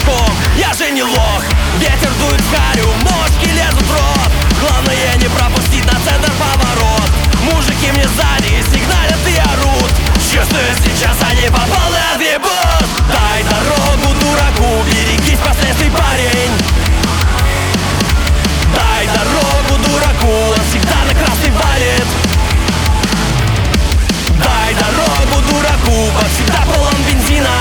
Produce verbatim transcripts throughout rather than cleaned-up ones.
пешком. Я же не лох, ветер дует в харю, мошки лезут в рот. Главное не пропустить на центр поворот. Мужики мне сзади сигналят и орут. Чувствую, сейчас они по полной отъебут. Дай дорогу дураку, берегись последствий, парень. Дай дорогу дураку, он всегда на красный валит. Дай дорогу дураку, бак всегда полон бензина.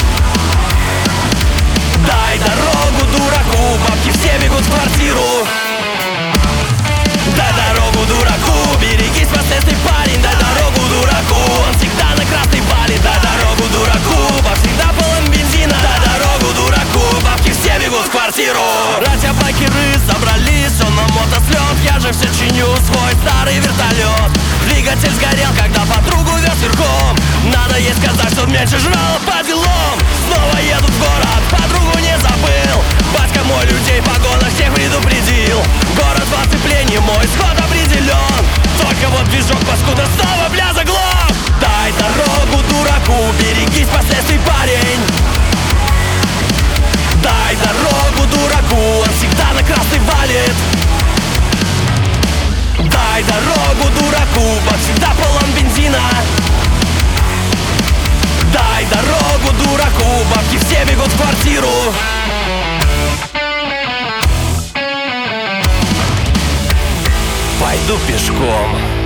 Дай дорогу дураку, бабки все бегут в квартиру. Дай дорогу дураку, берегись последствий, парень. Дай дорогу дураку, он всегда на красный валит. Дай дорогу дураку, бак всегда полон бензина. Дай дорогу дураку, бабки все бегут в квартиру. Братья-байкеры собрались, он на мотослет. Я же все чиню свой старый вертолет. Двигатель сгорел, когда подругу вез верхом. Надо ей сказать, чтоб меньше жрала по делам. Снова еду в город, подругу не забыл. Батька мой людей в погонах всех предупредил. Город в оцеплении, мой исход определен. Только вот движок паскуда снова, бля, заглох. Дай дорогу дураку, берегись последствий, парень. Дай дорогу дураку, он всегда на красный валит. Дай дорогу дураку, бак всегда полон бензина. Дай дорогу дураку, бабки все бегут в квартиру. Пойду пешком.